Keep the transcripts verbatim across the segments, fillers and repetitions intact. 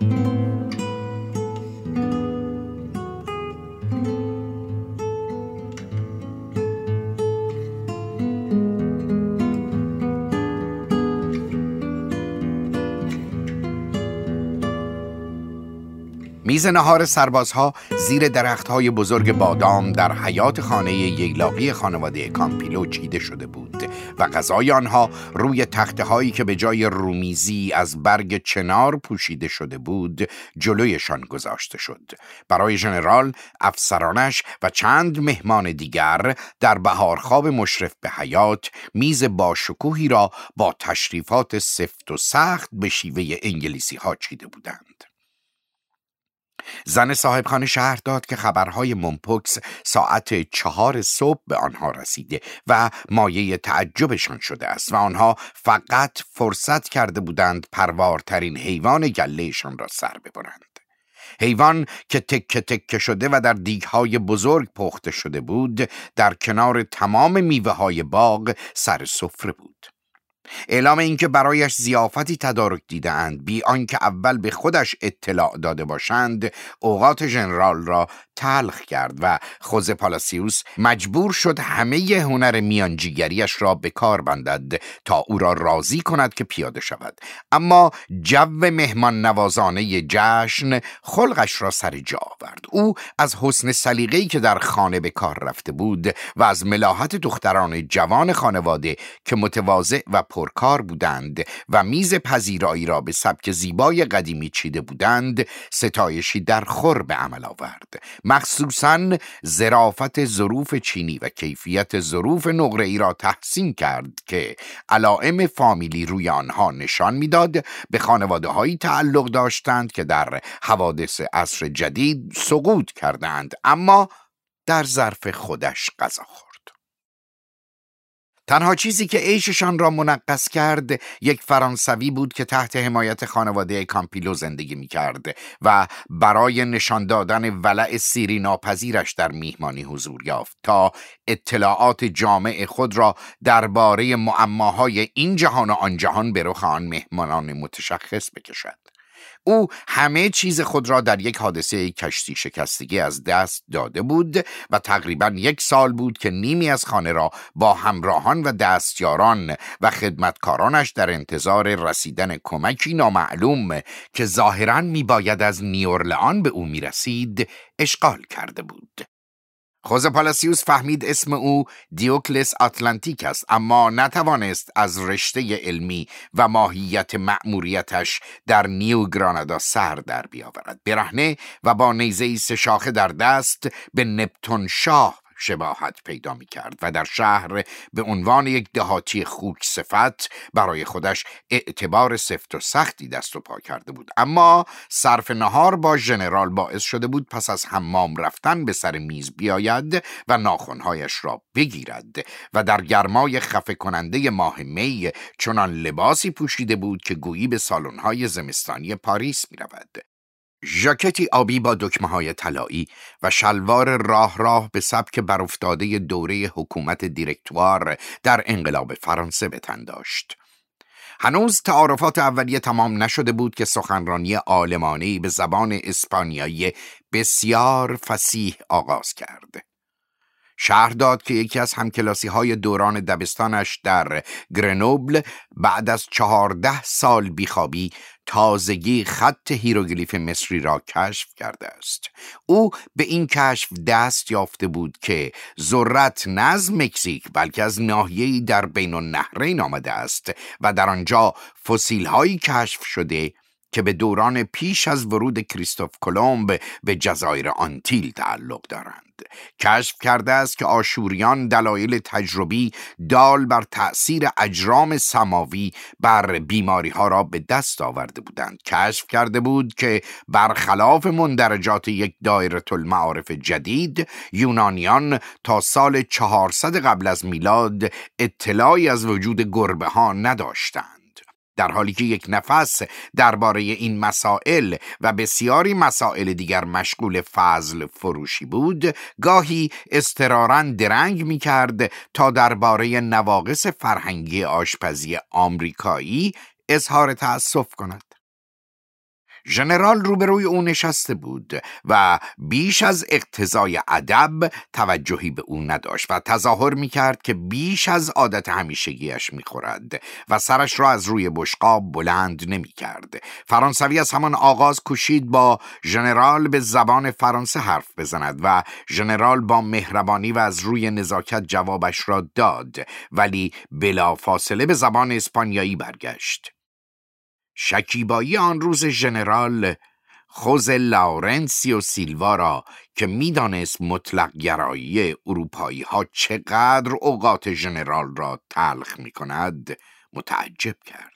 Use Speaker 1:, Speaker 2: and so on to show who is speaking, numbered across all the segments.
Speaker 1: میز نهار سربازها زیر درختهای بزرگ بادام در حیاط خانه ییلاقی خانواده کامپیلو چیده شده بود و غذای آنها روی تخته هایی که به جای رومیزی از برگ چنار پوشیده شده بود جلویشان گذاشته شد. برای ژنرال، افسرانش و چند مهمان دیگر در بهارخواب مشرف به حیاط میز باشکوهی را با تشریفات سفت و سخت به شیوه انگلیسی ها چیده بودند. زن صاحبخانه شهر داد که خبرهای ممپوکس ساعت چهار صبح به آنها رسیده و مایه تعجبشان شده است و آنها فقط فرصت کرده بودند پروارترین حیوان گلهشان را سر ببرند. حیوان که تکه تکه شده و در دیگهای بزرگ پخته شده بود در کنار تمام میوه های باغ سر سفره بود. اعلام اینکه برایش ضیافتی تدارک دیده‌اند بی آنکه اول به خودش اطلاع داده باشند اوقات ژنرال را تلخ کرد و خوزه پالاسیوس مجبور شد همه هنر میانجیگریش را به کار بندد تا او را راضی کند که پیاده شود. اما جو مهمان نوازانه جشن خلقش را سر جا آورد. او از حسن سلیقه‌ای که در خانه به کار رفته بود و از ملاحت دختران جوان خانواده که متواضع و پرکار بودند و میز پذیرایی را به سبک زیبای قدیمی چیده بودند ستایشی در خور به عمل آورد. مخصوصاً ظرافت ظروف چینی و کیفیت ظروف نقره‌ای را تحسین کرد که علائم فامیلی روی آنها نشان میداد به خانواده‌هایی تعلق داشتند که در حوادث عصر جدید سقوط کردند اما در ظرف خودش غذا خورد. تنها چیزی که عیششان را منغص کرد یک فرانسوی بود که تحت حمایت خانواده کامپیلو زندگی می کرد و برای نشان دادن ولع سیری ناپذیرش در میهمانی حضور یافت تا اطلاعات جامع خود را درباره معماهای این جهان و آن جهان به رخ آن مهمانان متشخص بکشد. او همه چیز خود را در یک حادثه کشتی شکستگی از دست داده بود و تقریباً یک سال بود که نیمی از خانه را با همراهان و دستیاران و خدمتکارانش در انتظار رسیدن کمکی نامعلوم که ظاهراً میباید از نیورلئان به او میرسید اشغال کرده بود. خوزه پالاسیوس فهمید اسم او دیوکلس آتلانتیک است اما نتوانست از رشته علمی و ماهیت مأموریتش در نیو گرانادا سر در بیاورد. برهنه و با نیزه‌ای سه شاخه در دست به نپتون شاه شباهت پیدا می کرد و در شهر به عنوان یک دهاتی خوک صفت برای خودش اعتبار سفت و سختی دست و پا کرده بود. اما صرف نهار با ژنرال باعث شده بود پس از حمام رفتن به سر میز بیاید و ناخنهایش را بگیرد و در گرمای خفه کننده ماه می چنان لباسی پوشیده بود که گویی به سالن‌های زمستانی پاریس می رود. ژاکتی آبی با دکمه‌های طلایی و شلوار راه راه به سبک برافتاده دوره حکومت دیرکتوار در انقلاب فرانسه به تن داشت. هنوز تعارفات اولیه تمام نشده بود که سخنرانی عالمانه‌ای به زبان اسپانیایی بسیار فصیح آغاز کرد. شهر داد که یکی از همکلاسی های دوران دبستانش در گرنوبل بعد از چهارده سال بیخوابی تازگی خط هیروگلیف مصری را کشف کرده است. او به این کشف دست یافته بود که ذرت نه از مکزیک بلکه از ناحیه‌ای در بین النهرین آمده است و در آنجا فسیل هایی کشف شده که به دوران پیش از ورود کریستوف کلمب به جزایر آنتیل تعلق دارند. کشف کرده است که آشوریان دلایل تجربی دال بر تأثیر اجرام سماوی بر بیماری ها را به دست آورده بودند. کشف کرده بود که برخلاف مندرجات یک دایره المعارف جدید، یونانیان تا سال چهارصد قبل از میلاد اطلاعی از وجود گربه ها نداشتند. در حالی که یک نفس درباره این مسائل و بسیاری مسائل دیگر مشغول فضل فروشی بود، گاهی اضطراراً درنگ می کرد تا درباره نواقص فرهنگی آشپزی آمریکایی اظهار تأسف کند. ژنرال روبروی او نشسته بود و بیش از اقتضای ادب توجهی به او نداشت و تظاهر می‌کرد که بیش از عادت همیشگیش می‌خورد و سرش را از روی بشقاب بلند نمی‌کرد. فرانسوی از همان آغاز کوشید با ژنرال به زبان فرانسه حرف بزند و ژنرال با مهربانی و از روی نزاکت جوابش را داد، ولی بلافاصله به زبان اسپانیایی برگشت. شکیبایی آن روز ژنرال خوزه لاورنسیو سیلوا را که میدانست مطلق گرایی اروپایی ها چقدر اوقات ژنرال را تلخ می کند متعجب کرد.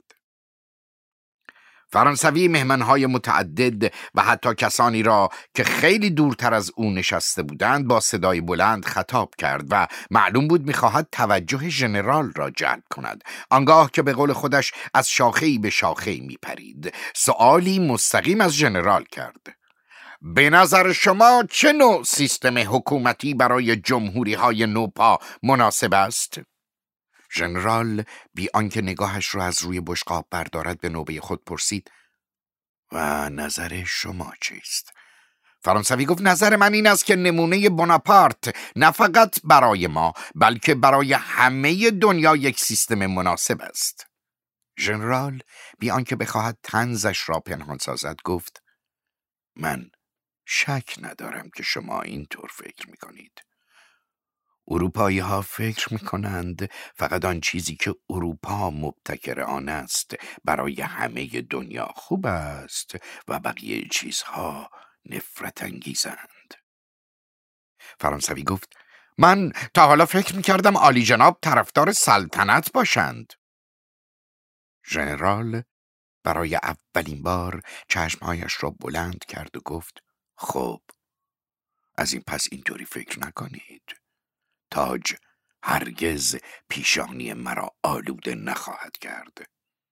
Speaker 1: فرانسوی مهمانهای متعدد و حتی کسانی را که خیلی دورتر از او نشسته بودند با صدای بلند خطاب کرد و معلوم بود می‌خواهد توجه ژنرال را جلب کند. آنگاه که به قول خودش از شاخه‌ای به شاخه‌ای می‌پرید، سؤالی مستقیم از ژنرال کرد. به نظر شما چه نوع سیستم حکومتی برای جمهوری‌های نوپا مناسب است؟ ژنرال بی آنکه نگاهش را از روی بشقاب بردارد به نوبه خود پرسید: و نظر شما چیست؟ فرانسوی گفت: نظر من این است که نمونه بناپارت نه فقط برای ما بلکه برای همه دنیا یک سیستم مناسب است. ژنرال بی آنکه بخواهد طنزش را پنهان سازد گفت: من شک ندارم که شما اینطور فکر می‌کنید. اروپایی ها فکر می کنند فقط آن چیزی که اروپا مبتکر آن است برای همه دنیا خوب است و بقیه چیزها نفرت انگیزند. فرانسوی گفت: من تا حالا فکر می کردم عالی جناب طرفدار سلطنت باشند. ژنرال برای اولین بار چشمهایش را بلند کرد و گفت: خب، از این پس اینطوری فکر نکنید. تاج هرگز پیشانی مرا آلوده نخواهد کرد.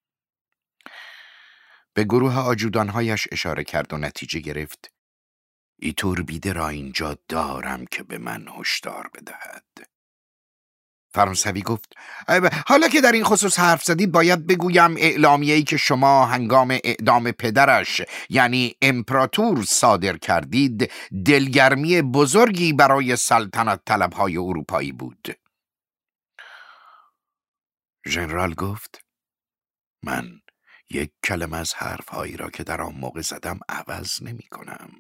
Speaker 1: به گروه آجودانهایش اشاره کرد و نتیجه گرفت: ایتوربیده را اینجا دارم که به من هشدار بدهد. فرانسوی گفت: حالا که در این خصوص حرف زدید باید بگویم اعلامیه‌ای که شما هنگام اعدام پدرش یعنی امپراتور صادر کردید دلگرمی بزرگی برای سلطنت طلبهای اروپایی بود. ژنرال گفت: من یک کلمه از حرفهایی را که در آن موقع زدم عوض نمی کنم.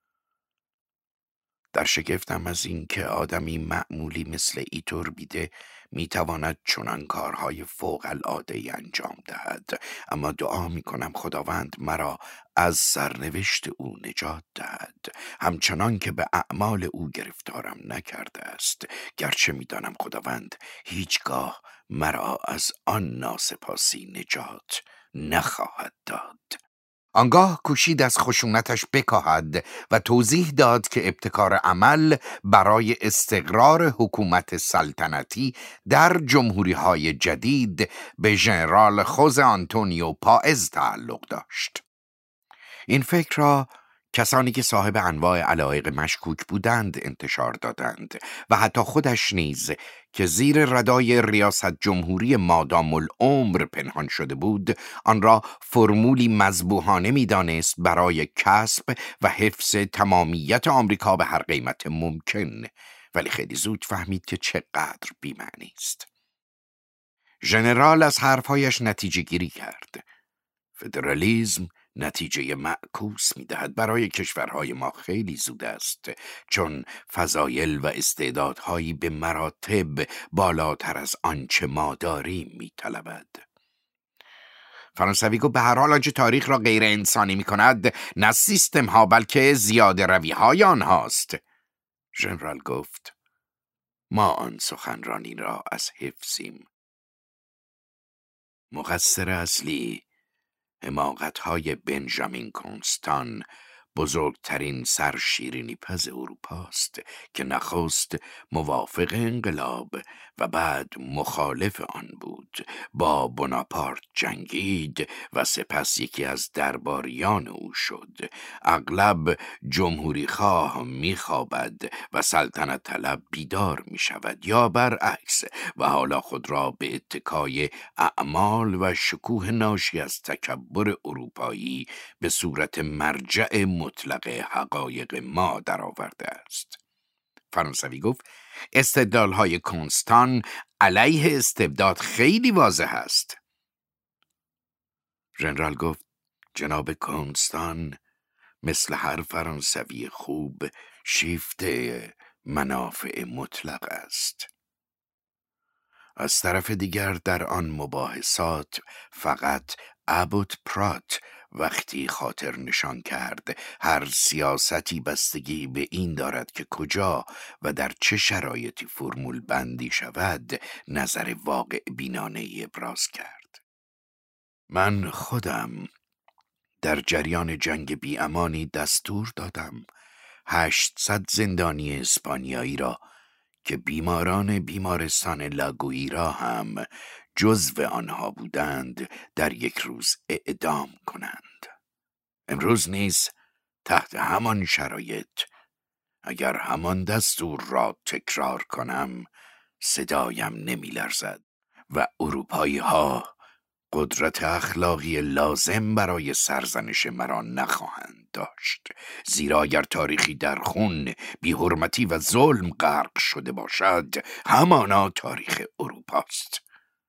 Speaker 1: در شگفتم از این که آدمی معمولی مثل ایتوربیده میتواند چنان کارهای فوق العاده انجام دهد، اما دعا میکنم خداوند مرا از سرنوشت او نجات دهد، همچنان که به اعمال او گرفتارم نکرده است، گرچه میدانم خداوند هیچگاه مرا از آن ناسپاسی نجات نخواهد داد. آنگاه کوشید از خشونتش بکاهد و توضیح داد که ابتکار عمل برای استقرار حکومت سلطنتی در جمهوری‌های جدید به ژنرال خوزه آنتونیو پائز تعلق داشت. این فکر را کسانی که صاحب انواع علایق مشکوک بودند انتشار دادند و حتی خودش نیز که زیر ردای ریاست جمهوری مادام العمر پنهان شده بود آن را فرمولی مذبوحانه می دانست برای کسب و حفظ تمامیت آمریکا به هر قیمت ممکن، ولی خیلی زود فهمید که چقدر بی‌معنی است. ژنرال از حرفهایش نتیجه گیری کرد. فدرالیسم نتیجه معکوس می‌دهد. برای کشورهای ما خیلی زود است، چون فضایل و استعدادهایی به مراتب بالاتر از آنچه ما داریم می‌طلبد. فرانسوی گفت: به هر حال آنچه تاریخ را غیر انسانی می‌کند نه سیستم ها بلکه زیاده روی های آنهاست. ژنرال گفت: ما آن سخنرانی را از حفظیم. مقصر اصلی حماقت‌های بنجامین کنستان، بزرگترین سرشیرینی پز اروپاست که نخست موافق انقلاب و بعد مخالف آن بود. با بناپارت جنگید و سپس یکی از درباریان او شد. اغلب جمهوری خواه می خوابد و سلطنت طلب بیدار می شود یا برعکس، و حالا خود را به اتکای اعمال و شکوه ناشی از تکبر اروپایی به صورت مرجع مطلق حقایق ما درآورده است. فرانسوی گفت استدلال‌های کنستان علیه استبداد خیلی واضح است. ژنرال گفت جناب کنستان مثل هر فرانسوی خوب شیفته منافع مطلق است. از طرف دیگر در آن مباحثات فقط ابوت پرات وقتی خاطر نشان کرد هر سیاستی بستگی به این دارد که کجا و در چه شرایطی فرمول بندی شود، نظر واقع بینانه‌ای ابراز کرد. من خودم در جریان جنگ بیامانی دستور دادم هشتصد زندانی اسپانیایی را که بیماران بیمارستان لاگویرا هم جزو آنها بودند در یک روز اعدام کنند. امروز نیز تحت همان شرایط اگر همان دستور را تکرار کنم صدایم نمی لرزد و اروپایی ها قدرت اخلاقی لازم برای سرزنش مرا نخواهند داشت، زیرا اگر تاریخی در خون، بی‌حرمتی و ظلم غرق شده باشد همانا تاریخ اروپاست.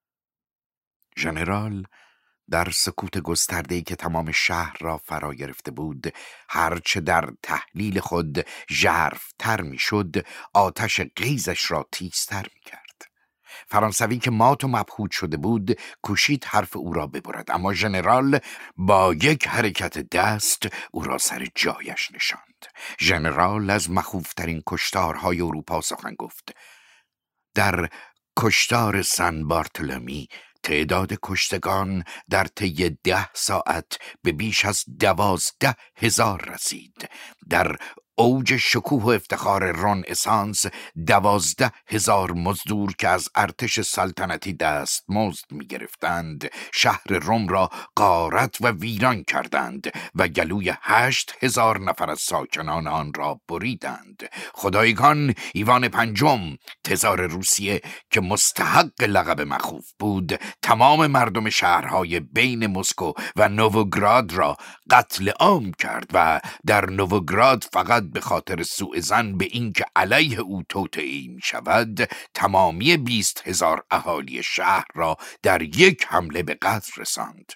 Speaker 1: ژنرال در سکوت گسترده‌ای که تمام شهر را فرا گرفته بود، هرچه در تحلیل خود ژرف‌تر می‌شد، آتش غیظش را تیزتر می‌کرد. فرانسوی که مات و مبهوت شده بود کوشید حرف او را ببرد، اما ژنرال با یک حرکت دست او را سر جایش نشاند. ژنرال از مخوفترین کشتارهای اروپا سخن گفت. در کشتار سن بارتولمی تعداد کشتگان در طی ده ساعت به بیش از دوازده هزار رسید. در اوج شکوه و افتخار رنسانس دوازده هزار مزدور که از ارتش سلطنتی دست مزد می گرفتند شهر روم را غارت و ویران کردند و گلوی هشت هزار نفر از ساکنان آن را بریدند. خدایگان ایوان پنجم تزار روسیه که مستحق لقب مخوف بود تمام مردم شهرهای بین مسکو و نووگراد را قتل عام کرد و در نووگراد فقط به خاطر سوء ظن به این که علیه او توطئه‌ای می شود تمامی بیست هزار اهالی شهر را در یک حمله به قتل رساند.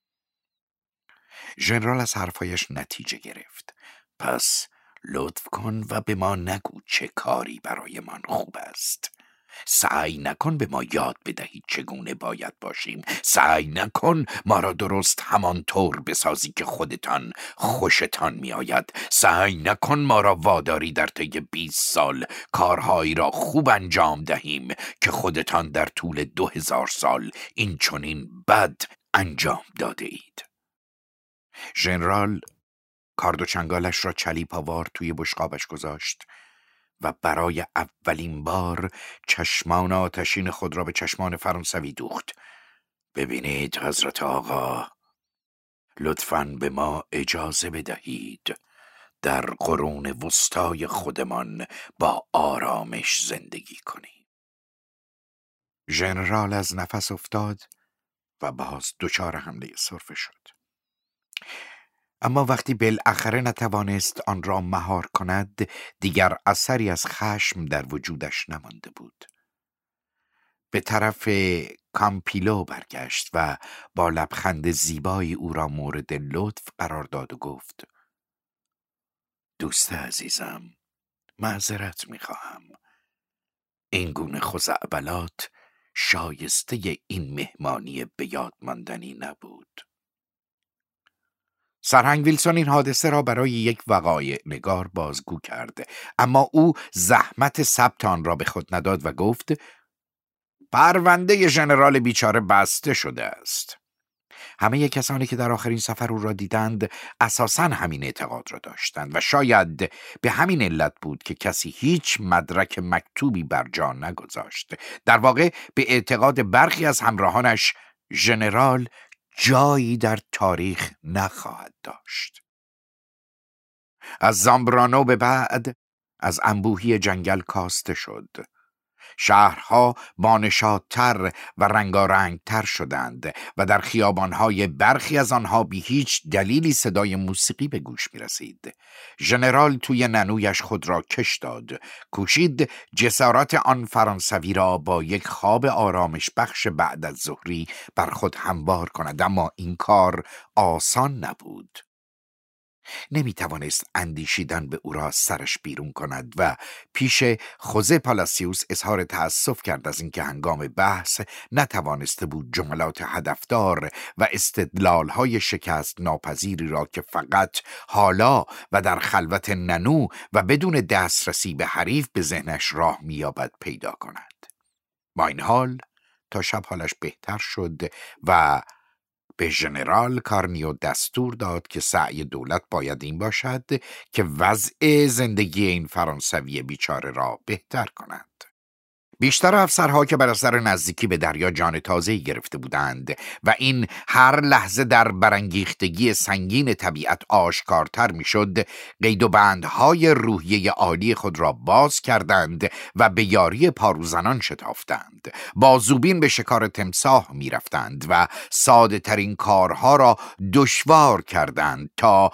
Speaker 1: ژنرال از حرفایش نتیجه گرفت. پس لطف کن و به ما نگو چه کاری برای من خوب است. سعی نکن به ما یاد بدهی چگونه باید باشیم. سعی نکن ما را درست همان طور بسازی که خودتان خوشتان می آید. سعی نکن ما را واداری در طی بیست سال کارهایی را خوب انجام دهیم که خودتان در طول دو هزار سال این چنین بد انجام داده اید. ژنرال کارد و چنگالش را چلیپاوار توی بشقابش گذاشت و برای اولین بار چشمان آتشین خود را به چشمان فرانسوی دوخت. ببینید حضرت آقا، لطفاً به ما اجازه بدهید در قرون وسطای خودمان با آرامش زندگی کنیم. ژنرال از نفس افتاد و باز دچار حمله سرفه شد. اما وقتی بالاخره نتوانست آن را مهار کند دیگر اثری از خشم در وجودش نمانده بود. به طرف کامپیلو برگشت و با لبخند زیبایی او را مورد لطف قرار داد و گفت دوست عزیزم، معذرت می‌خواهم. این گونه خزعبلات شایسته این مهمانی به یاد ماندنی نبود. سرهنگ ویلسون این حادثه را برای یک وقایع نگار بازگو کرد، اما او زحمت ثبت آن را به خود نداد و گفت پرونده ژنرال بیچاره بسته شده است. همه کسانی که در آخرین سفر او را دیدند اساساً همین اعتقاد را داشتند و شاید به همین علت بود که کسی هیچ مدرک مکتوبی بر جا نگذاشت. در واقع به اعتقاد برخی از همراهانش ژنرال جایی در تاریخ نخواهد داشت. از زامبرانو به بعد از انبوهی جنگل کاسته شد. شهرها بانشادتر و رنگارنگتر شدند و در خیابانهای برخی از آنها بی هیچ دلیلی صدای موسیقی به گوش می رسید. ژنرال توی ننویش خود را کش داد، کوشید جسارت آن فرانسوی را با یک خواب آرامش بخش بعد از ظهری بر خود هموار کند، اما این کار آسان نبود. نمی توانست اندیشیدن به او را سرش بیرون کند و پیش خوزه پالاسیوس اظهار تأسف کرد از اینکه هنگام بحث نتوانسته بود جملات هدفدار و استدلالهای شکست ناپذیری را که فقط حالا و در خلوت ننو و بدون دسترسی به حریف به ذهنش راه می‌یابد پیدا کند. با این حال تا شب حالش بهتر شد و به ژنرال کارنیو دستور داد که سعی دولت باید این باشد که وضع زندگی این فرانسوی بیچاره را بهتر کند. بیشتر افسرها که بر اثر نزدیکی به دریا جان تازه‌ای گرفته بودند و این هر لحظه در برانگیختگی سنگین طبیعت آشکارتر میشد، قید و بندهای روحیه عالی خود را باز کردند و به یاری پاروزنان شتافتند. با زوبین به شکار تمساح میرفتند و ساده ترین کارها را دشوار کردند تا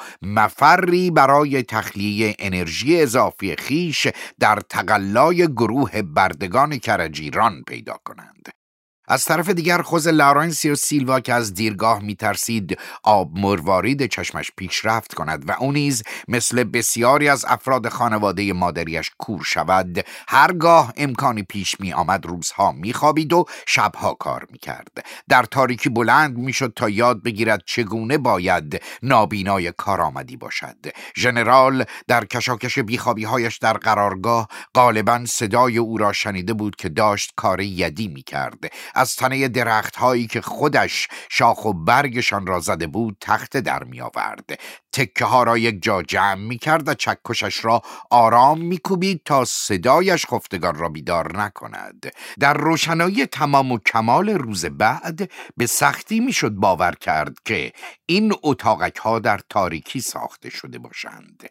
Speaker 1: مفری برای تخلیه انرژی اضافی خیش در تقلای گروه بردگان کرجیران پیدا کنند. از طرف دیگر خوز لارنسیو سیلوا که از دیرگاه میترسید آب مروارید چشمش پیشرفت کند و او نیز مثل بسیاری از افراد خانواده مادریش کور شود، هرگاه امکانی پیش می آمد روزها می خوابید و شبها کار می کرد. در تاریکی بلند می شد تا یاد بگیرد چگونه باید نابینای کارآمدی باشد. ژنرال در کشاکش بیخوابی هایش در قرارگاه غالباً صدای او را شنیده بود که داشت کار یدی می کرد. از تنه درخت هایی که خودش شاخ و برگشان را زده بود تخت در می آورد. تکه ها را یک جا جمع می کرد و چکشش را آرام می کوبید تا صدایش خفتگان را بیدار نکند. در روشنایی تمام و کمال روز بعد به سختی می شد باور کرد که این اتاقک ها در تاریکی ساخته شده باشند.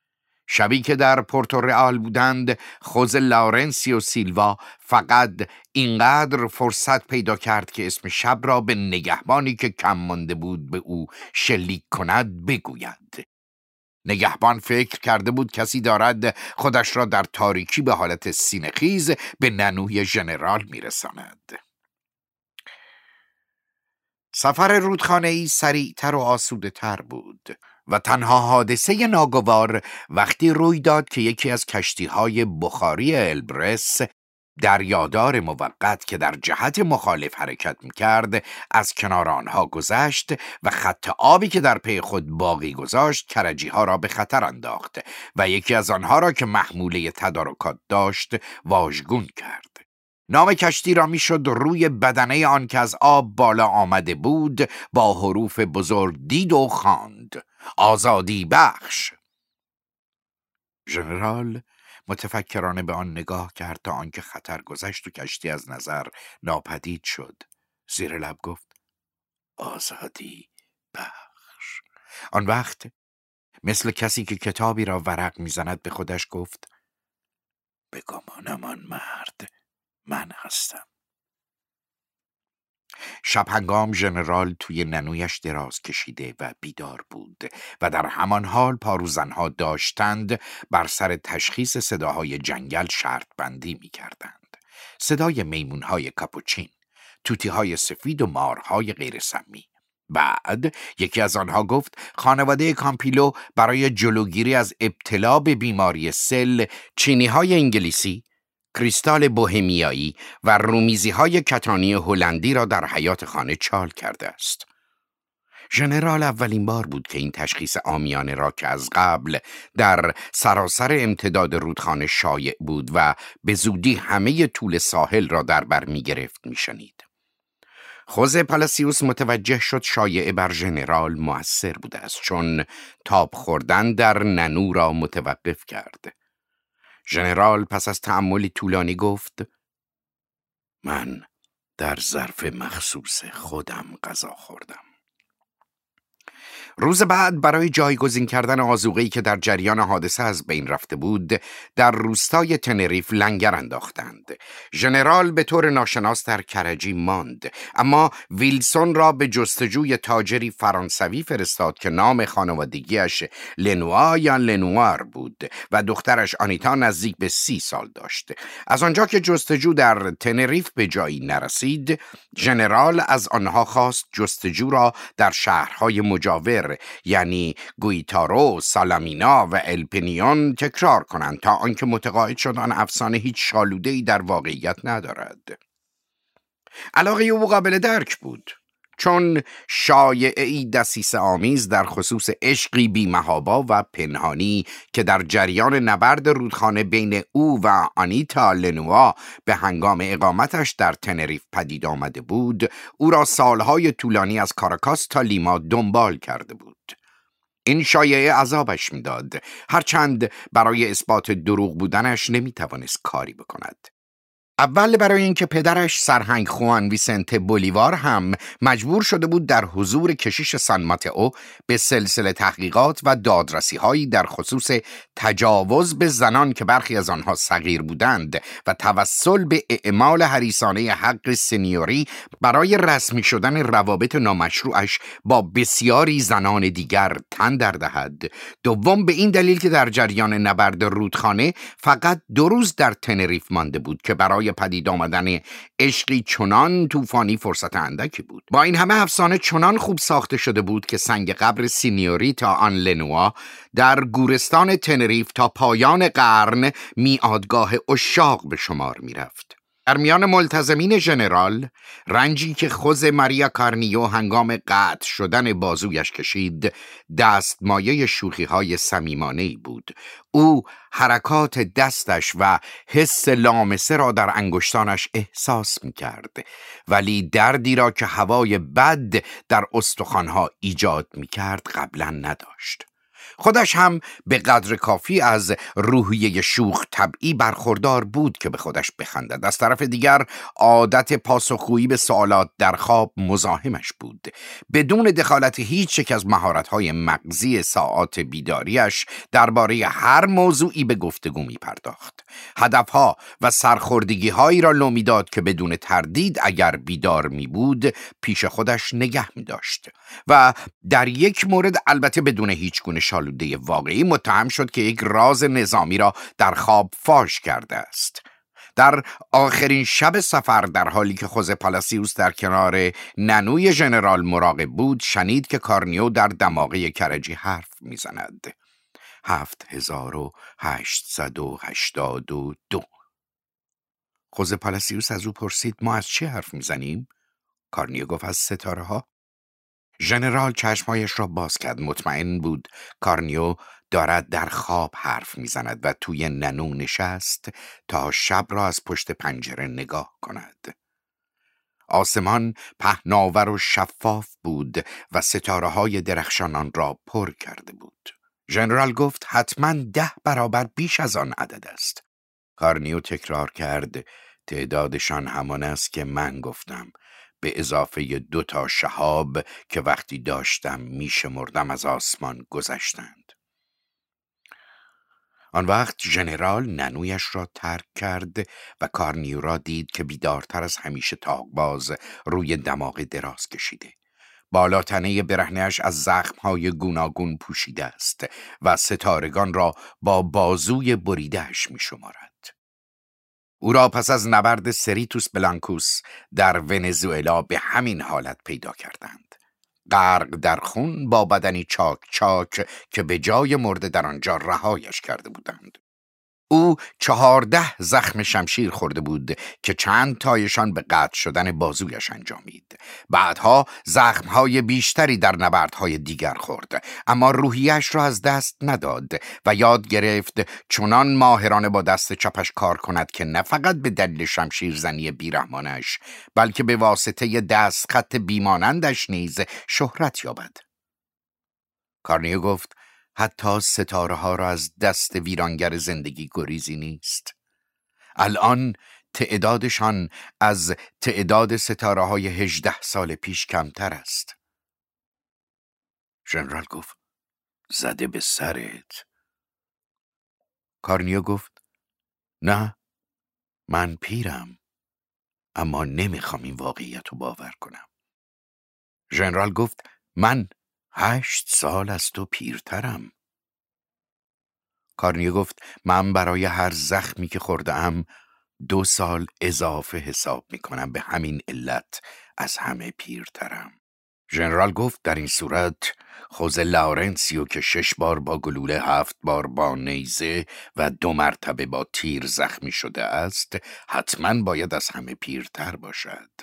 Speaker 1: شبی که در پورتو رئال بودند، خوز لارنسیو سیلوا فقط اینقدر فرصت پیدا کرد که اسم شب را به نگهبانی که کم مانده بود به او شلیک کند بگوید. نگهبان فکر کرده بود کسی دارد خودش را در تاریکی به حالت سینه‌خیز به ننوی ژنرال میرساند. سفر رودخانه‌ای سریعتر و آسوده تر بود و تنها حادثه ناگوار وقتی روی داد که یکی از کشتی‌های بخاری البرس، دریادار موقت که در جهت مخالف حرکت می‌کرد، از کنار آنها گذشت و خط آبی که در پی خود باقی گذاشت کرجی‌ها را به خطر انداخت و یکی از آنها را که محموله تدارکات داشت واژگون کرد. نام کشتی را میشد روی بدنه آن که از آب بالا آمده بود با حروف بزرگ دید و خواند: آزادی بخش. ژنرال متفکرانه به آن نگاه کرد تا آنکه خطر گذشت و کشتی از نظر ناپدید شد. زیر لب گفت: آزادی بخش. آن وقت مثل کسی که کتابی را ورق میزند به خودش گفت: به گمانم آن مرد من هستم. شب هنگام ژنرال توی ننویش دراز کشیده و بیدار بود و در همان حال پاروزنها داشتند بر سر تشخیص صداهای جنگل شرط بندی می کردند. صدای میمونهای کاپوچین، توتیهای سفید و مارهای غیر سمی. بعد یکی از آنها گفت خانواده کامپیلو برای جلوگیری از ابتلا به بیماری سل چینیهای انگلیسی، کریستال بوهمیایی و رومیزی‌های کتانی هلندی را در حیاط خانه چال کرده است. ژنرال اولین بار بود که این تشخیص عامیانه را که از قبل در سراسر امتداد رودخانه شایع بود و به زودی همه طول ساحل را در بر می‌گرفت می‌شنید. خوزه پالاسیوس متوجه شد شایعه بر ژنرال مؤثر بوده است، چون تاب خوردن در ننو را متوقف کرد. ژنرال پس از تأملی طولانی گفت: من در ظرف مخصوص خودم غذا خوردم. روز بعد برای جایگزین کردن آذوقه‌ای که در جریان حادثه از بین رفته بود، در روستای تنریف لنگر انداختند. ژنرال به طور ناشناس در کرجی ماند، اما ویلسون را به جستجوی تاجری فرانسوی فرستاد که نام خانوادگیش لنوا یا لنوار بود و دخترش آنیتا نزدیک به سی سال داشت. از آنجا که جستجو در تنریف به جایی نرسید، ژنرال از آنها خواست جستجو را در شهرهای مجاور یعنی گویتارو، سالامینا و الپینیون تکرار کنند تا آنکه متقاعد شد آن افسانه هیچ شالوده‌ای در واقعیت ندارد. علاقه او قابل درک بود، چون شایعه‌ای دسیسه آمیز در خصوص عشقی بی‌محابا و پنهانی که در جریان نبرد رودخانه بین او و آنیتا لنوا به هنگام اقامتش در تنریف پدید آمده بود، او را سالهای طولانی از کاراکاس تا لیما دنبال کرده بود. این شایعه عذابش می‌داد، هرچند برای اثبات دروغ بودنش نمی‌توانست کاری بکند. اول برای اینکه پدرش سرهنگ خوان ویسنته بولیوار هم مجبور شده بود در حضور کشیش سان ماتئو به سلسله تحقیقات و دادرسی‌هایی در خصوص تجاوز به زنان که برخی از آنها صغیر بودند و توسل به اعمال حریصانه حق سنیوری برای رسمی شدن روابط نامشروعش با بسیاری زنان دیگر تن در دهد. دوم به این دلیل که در جریان نبرد رودخانه فقط دو روز در تنریف مانده بود که برای پدید آمدن عشقی چنان طوفانی فرصت اندکی بود. با این همه افسانه چنان خوب ساخته شده بود که سنگ قبر سینیوریتا آن لنوا در گورستان تنریف تا پایان قرن میادگاه عشاق به شمار می رفت. در میان ملتزمین ژنرال، رنجی که خوزه ماریا کارنیو هنگام قطع شدن بازویش کشید دستمایه شوخی‌های صمیمانه‌ای بود. او حرکات دستش و حس لامسه را در انگشتانش احساس می‌کرد، ولی دردی را که هوای بد در استخوان‌ها ایجاد می‌کرد قبلا نداشت. خودش هم به قدر کافی از روحیه شوخ طبعی برخوردار بود که به خودش بخندد. از طرف دیگر عادت پاسخگویی به سوالات در خواب مزاحمش بود. بدون دخالت هیچ یک از مهارت‌های مغزی ساعات بیداریش درباره هر موضوعی به گفتگو می پرداخت. هدفها و سرخوردگی‌هایی را لو می‌داد که بدون تردید اگر بیدار می بود پیش خودش نگه می داشت و در یک مورد البته بدون هیچ گونه شالودگی واقعی متهم شد که یک راز نظامی را در خواب فاش کرده است. در آخرین شب سفر، در حالی که خوزه پالاسیوس در کنار ننوی ژنرال مراقب بود، شنید که کارنیو در دماغه کرجی حرف میزند. هفت هزار و هشتصد و هشتاد و دو. خوزه پالاسیوس از او پرسید: ما از چه حرف میزنیم؟ کارنیو گفت: از ستاره ها. ژنرال چشمایش را باز کرد. مطمئن بود کارنیو دارد در خواب حرف میزند و توی ننو نشست تا شب را از پشت پنجره نگاه کند. آسمان پهناور و شفاف بود و ستاره های درخشان آن را پر کرده بود. ژنرال گفت: حتما ده برابر بیش از آن عدد است. کارنیو تکرار کرد: تعدادشان همان است که من گفتم، به اضافه دو تا شهاب که وقتی داشتم میشمردم از آسمان گذشتند. آن وقت ژنرال ننویش را ترک کرد و کارنیو را دید که بیدارتر از همیشه تاقباز روی دماغ دراز کشیده. بالاتنه برهنه‌اش از زخم‌های گوناگون پوشیده است و ستارگان را با بازوی بریده‌اش می‌شمارد. او را پس از نبرد سریتوس بلانکوس در ونزوئلا به همین حالت پیدا کردند. غرق در خون با بدنی چاک چاک که به جای مرده در آنجا رهایش کرده بودند. او چهارده زخم شمشیر خورده بود که چند تایشان به قطع شدن بازویش انجامید. بعدها زخمهای بیشتری در نبردهای دیگر خورد، اما روحیش را از دست نداد و یاد گرفت چنان ماهرانه با دست چپش کار کند که نه فقط به دلیل شمشیرزنی بیرحمانش بلکه به واسطه دست خط بیمانندش نیز شهرت یابد. کارنیو گفت حتی ستاره ها را از دست ویرانگر زندگی گریزی نیست. الان تعدادشان از تعداد ستاره های هجده سال پیش کمتر است. ژنرال گفت زده به سرت. کارنیو گفت نه، من پیرم، اما نمیخوام این واقعیت رو باور کنم. ژنرال گفت من هشت سال از تو پیرترم. کارنیو گفت من برای هر زخمی که خوردم دو سال اضافه حساب میکنم، به همین علت از همه پیرترم. ژنرال گفت در این صورت خوزه لاورنسیو که شش بار با گلوله، هفت بار با نیزه و دو مرتبه با تیر زخمی شده است حتما باید از همه پیرتر باشد.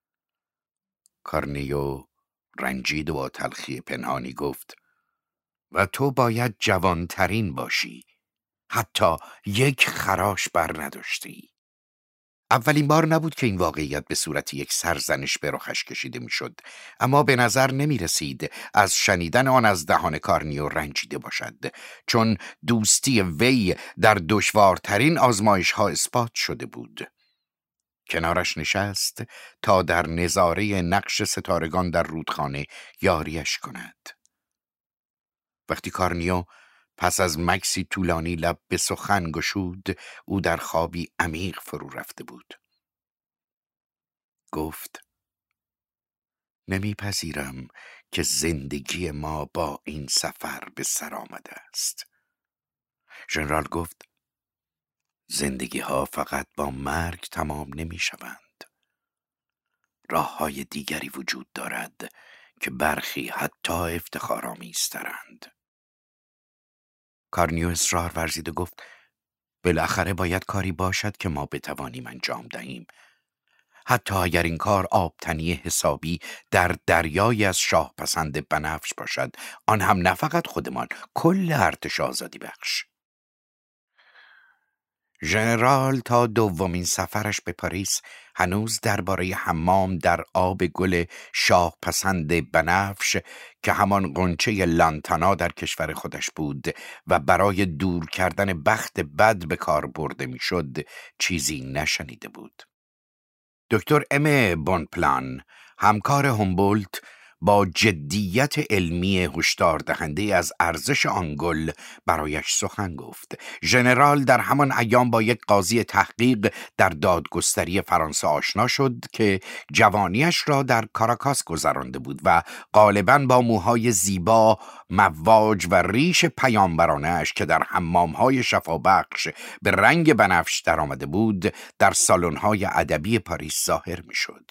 Speaker 1: کارنیو رنجید و با تلخی پنهانی گفت و تو باید جوانترین باشی، حتی یک خراش بر نداشتی. اولین بار نبود که این واقعیت به صورت یک سرزنش به رخش کشیده میشد، اما به نظر نمی رسید از شنیدن آن از دهان کارنیو رنجیده باشد، چون دوستی وی در دشوارترین آزمایش ها اثبات شده بود. کنارش نشست تا در نظاره نقش ستارگان در رودخانه یاریش کند. وقتی کارنیو پس از مکسی طولانی لب به سخن گشود، او در خوابی عمیق فرو رفته بود. گفت نمیپذیرم که زندگی ما با این سفر به سر آمده است. ژنرال گفت زندگی ها فقط با مرگ تمام نمی شوند. راه های دیگری وجود دارد که برخی حتی افتخارآمیزترند. کارنیو اصرار ورزید و گفت بالاخره باید کاری باشد که ما بتوانیم انجام دهیم، حتی اگر این کار آبتنی حسابی در دریای از شاه پسند بنفش باشد، آن هم نه فقط خودمان، کل ارتش آزادی بخش. ژنرال تا دومین سفرش به پاریس هنوز درباره حمام در آب گل شاه پسند بنفش که همان غنچه لانتانا در کشور خودش بود و برای دور کردن بخت بد به کار برده میشد چیزی نشنیده بود. دکتر ام بونپلان، همکار هومبولت، با جدیت علمی هشدار دهنده از ارزش آن گل برایش سخن گفت. ژنرال در همان ایام با یک قاضی تحقیق در دادگستری فرانسه آشنا شد که جوانیش را در کاراکاس گذرانده بود و غالباً با موهای زیبا، مواج و ریش پیامبرانه‌اش که در حمام‌های شفابخش به رنگ بنفش درآمده بود، در سالن‌های ادبی پاریس ظاهر می‌شد.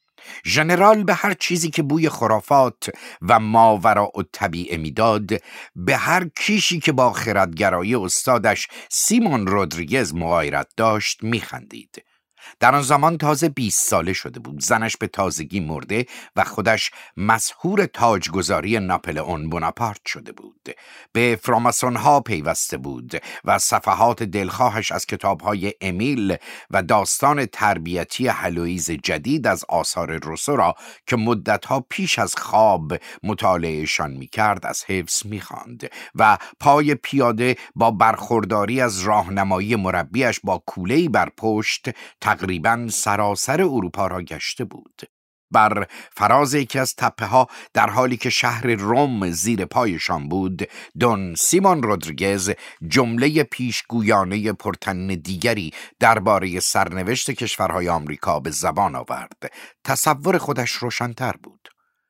Speaker 1: ژنرال به هر چیزی که بوی خرافات و ماوراء الطبیعه میداد، به هر کیشی که با خردگرایی استادش سیمون رودریگز مغایرت داشت میخندید. در آن زمان تازه بیست ساله شده بود، زنش به تازگی مرده و خودش مسحور تاجگذاری ناپلئون بوناپارت شده بود. به فراماسون ها پیوسته بود و صفحات دلخواهش از کتاب های امیل و داستان تربیتی هلوئیز جدید از آثار روسو را که مدتها پیش از خواب مطالعهشان می کرد از حفظ می خواند و پای پیاده با برخورداری از راهنمایی مربیش با کوله‌ای بر پشت تقریباً سراسر اروپا را گشته بود. بر فراز یکی از تپه ها در حالی که شهر روم زیر پایشان بود، دون سیمون رودریگز جمله پیشگویانه پرطنین دیگری درباره سرنوشت کشورهای آمریکا به زبان آورد. تصور خودش روشن‌تر بود.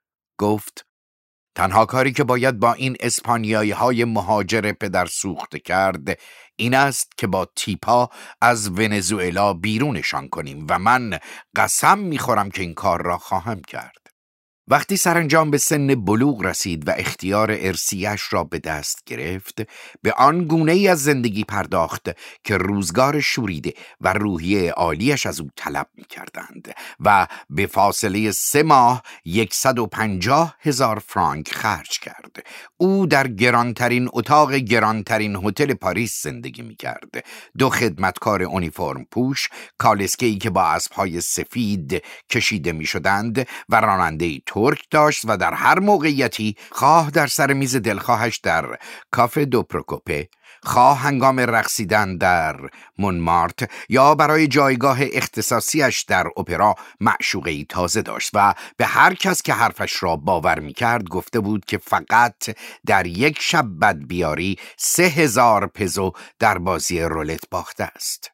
Speaker 1: گفت تنها کاری که باید با این اسپانیایی های مهاجر پدر سوخته کرد این است که با تیپا از ونزوئلا بیرونشان کنیم و من قسم میخورم که این کار را خواهم کرد. وقتی سرانجام به سن بلوغ رسید و اختیار ارثیش را به دست گرفت، به آن گونه ای از زندگی پرداخت که روزگار شوریده و روحیه عالیش از او طلب می کردند و به فاصله سه ماه یکصد و پنجاه هزار فرانک خرج کرد. او در گرانترین اتاق گرانترین هتل پاریس زندگی می کرد. دو خدمتکار اونیفرم پوش، کالسکه‌ای که با اسب‌های سفید کشیده می شدند و راننده‌ای ترک داشت و در هر موقعیتی، خواه در سر میز دلخواهش در کافه دو پروکوپه، خواه هنگام رقصیدن در مونمارت یا برای جایگاه اختصاصیش در اپرا، معشوقه‌ای تازه داشت و به هر کس که حرفش را باور می کرد گفته بود که فقط در یک شب بدبیاری سه هزار پزو در بازی رولت باخته است.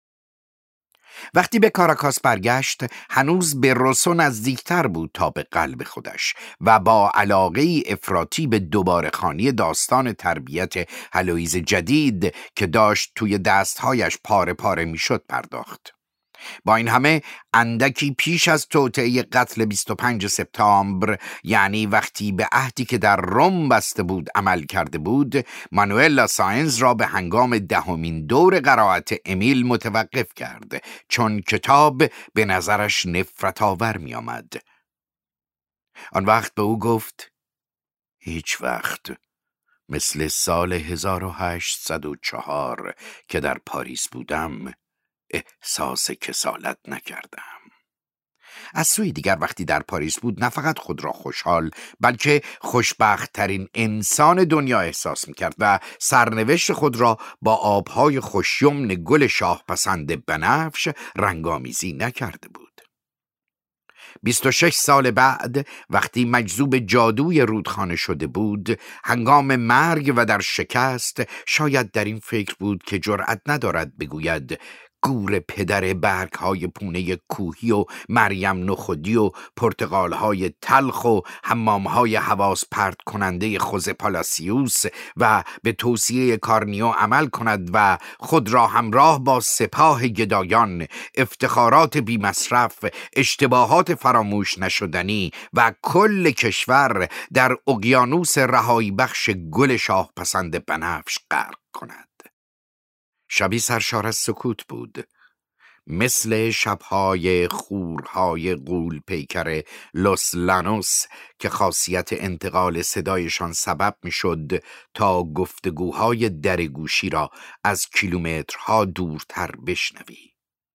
Speaker 1: وقتی به کاراکاس برگشت، هنوز به روسو نزدیکتر بود تا به قلب خودش و با علاقه افراطی به دوباره خوانی داستان تربیت هلویز جدید که داشت توی دستهایش پاره پاره میشد پرداخت. با این همه اندکی پیش از توطئه قتل بیست و پنجم سپتامبر، یعنی وقتی به عهدی که در روم بسته بود عمل کرده بود، مانوئل لاساینز را به هنگام دهمین دور قرائت امیل متوقف کرد، چون کتاب به نظرش نفرت آور می آمد. آن وقت به او گفت: هیچ وقت مثل سال هزار و هشتصد و چهار که در پاریس بودم احساس کسالت نکردم. از سوی دیگر وقتی در پاریس بود، نه فقط خود را خوشحال بلکه خوشبخت ترین انسان دنیا احساس میکرد و سرنوشت خود را با آبهای خوشیمن گل شاه پسند بنفش رنگامیزی نکرده بود. بیست و شش سال بعد وقتی مجذوب جادوی رودخانه شده بود، هنگام مرگ و در شکست، شاید در این فکر بود که جرأت ندارد بگوید گور پدر برگ‌های پونه کوهی و مریم نخودی و پرتقال‌های تلخ و حمام‌های حواس پرت کننده خوزه پالاسیوس و به توصیه کارنیو عمل کند و خود را همراه با سپاه گدایان، افتخارات بی مصرف، اشتباهات فراموش نشدنی و کل کشور در اقیانوس رهایی بخش گل شاه پسند بنفش غرق کند. شبی سرشار از سکوت بود، مثل شبهای خورهای غول پیکر لوس لانوس که خاصیت انتقال صدایشان سبب می شد تا گفتگوهای درگوشی را از کیلومترها دورتر بشنوی.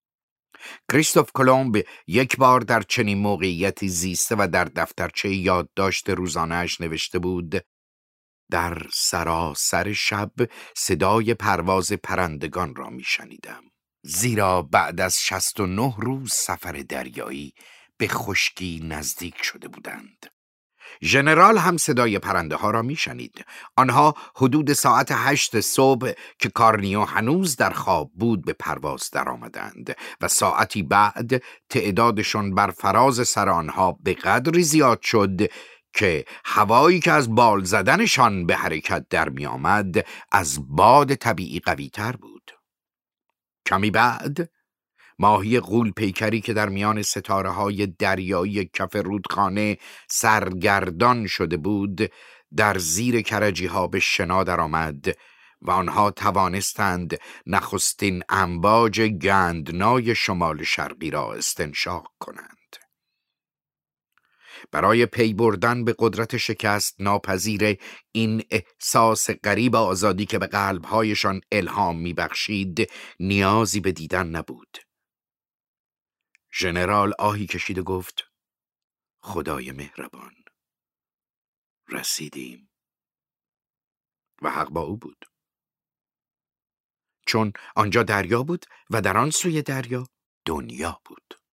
Speaker 1: کریستوف کلمب یک بار در چنین موقعیتی زیسته و در دفترچه یادداشت روزانه‌اش نوشته بود: در سراسر شب صدای پرواز پرندگان را می شنیدم، زیرا بعد از شصت و نه روز سفر دریایی به خشکی نزدیک شده بودند. ژنرال هم صدای پرنده ها را می شنید. آنها حدود ساعت هشت صبح که کارنیو هنوز در خواب بود به پرواز در آمدند و ساعتی بعد تعدادشان بر فراز سر آنها به قدری زیاد شد که هوایی که از بال زدنشان به حرکت در می آمد از باد طبیعی قوی تر بود. کمی بعد ماهی غول پیکری که در میان ستاره های دریایی کف رودخانه سرگردان شده بود در زیر کرجی ها به شنا در آمد و آنها توانستند نخستین امواج گندنای شمال شرقی را استنشاق کنند. برای پی بردن به قدرت شکست ناپذیر این احساس غریب آزادی که به قلبهایشان الهام میبخشید نیازی به دیدن نبود. ژنرال آهی کشید و گفت: خدای مهربان، رسیدیم. و حق با او بود، چون آنجا دریا بود و در آن سوی دریا دنیا بود.